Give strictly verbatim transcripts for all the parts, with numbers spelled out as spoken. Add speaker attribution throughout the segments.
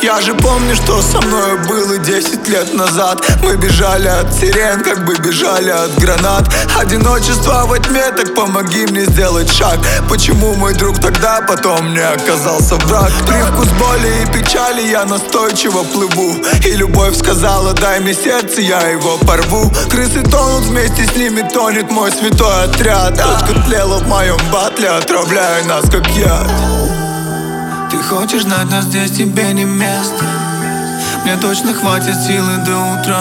Speaker 1: Я же помню, что со мной было десять лет назад. Мы бежали от сирен, как бы бежали от гранат. Одиночество во тьме, так помоги мне сделать шаг. Почему мой друг тогда потом не оказался враг? Привкус боли и печали, я настойчиво плыву. И любовь сказала: дай мне сердце, я его порву. Крысы тонут, вместе с ними тонет мой святой отряд. Точка тлела в моем батле, отравляя нас как яд.
Speaker 2: Ты хочешь знать, но здесь тебе не место. Мне точно хватит силы до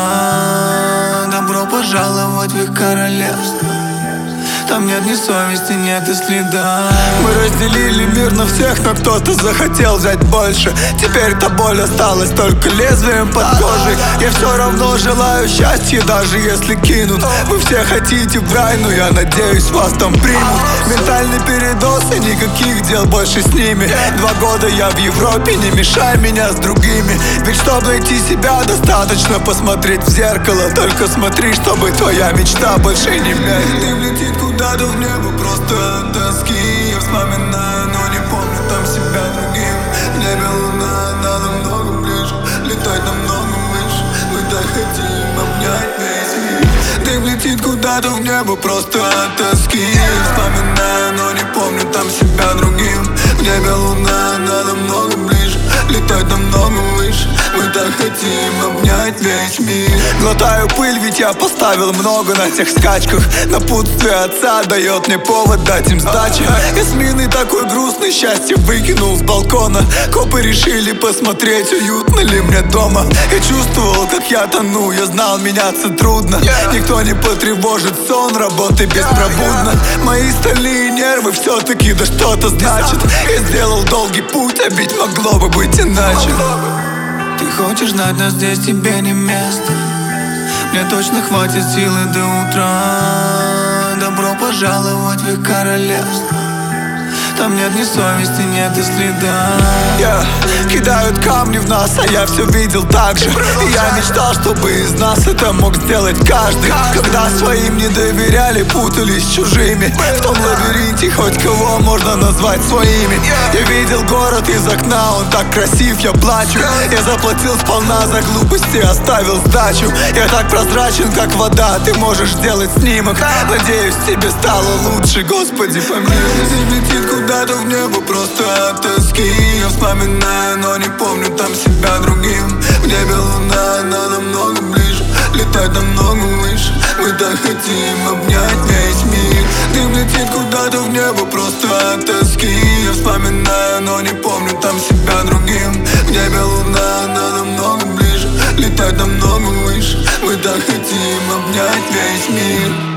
Speaker 2: утра. Добро пожаловать в их королевство. Там нет ни совести, нет и следа.
Speaker 1: Мы разделили мир на всех, но кто-то захотел взять больше. Теперь та боль осталась только лезвием под кожей. Я все равно желаю счастья, даже если кинут. Вы все хотите в рай, но я надеюсь, вас там примут. Ментальный передоз и никаких дел больше с ними. Два года я в Европе, не мешай меня с другими. Ведь чтобы найти себя, достаточно посмотреть в зеркало. Только смотри, чтобы твоя мечта больше не мерила.
Speaker 2: Дым летит куда-то в небо, просто от тоски. Я вспоминаю, но не помню там себя другим. В небе луна, она намного ближе, летать намного выше. Мы так хотим обнять весь мир. Дым летит куда-то в небо, просто от тоски. Я вспоминаю, но не помню там себя другим. В небе луна, она намного ближе, летать намного выше. Мы так хотим обнять весь мир.
Speaker 1: Глотаю пыль, ведь я поставил много на тех скачках. Напутствие отца дает мне повод дать им сдачи. Ясмины такой грустный, счастье выкинул с балкона. Копы решили посмотреть, уютно ли мне дома. Я чувствовал, как я тону, я знал, меняться трудно. Никто не потревожит сон, работы беспробудно. Мои стальные нервы все-таки да что-то значит. Я сделал долгий путь, а ведь могло бы быть иначе.
Speaker 2: Ты хочешь знать, но здесь тебе не место. Мне точно хватит силы до утра. Добро пожаловать в их королевство. Там нет ни совести, нет и следа.
Speaker 1: yeah. Кидают камни в нас, а я все видел так же. И я мечтал, чтобы из нас это мог сделать каждый. Когда своим не доверяли, путались с чужими. В том лабиринте хоть кого можно назвать своими. Я видел город из окна, он так красив, я плачу. Я заплатил сполна за глупости, оставил сдачу. Я так прозрачен, как вода, ты можешь делать снимок. Надеюсь, тебе стало лучше, Господи, помилуй.
Speaker 2: Дым летит куда-то в небо, просто от тоски. Я вспоминаю, но не помню там себя другим. В небе луна, она намного ближе, летать намного выше. Мы так хотим обнять весь мир. Дым летит куда-то в небо, просто от тоски. Я вспоминаю, но не помню там себя другим. В небе луна, она намного ближе, летать намного выше. Мы так хотим обнять весь мир.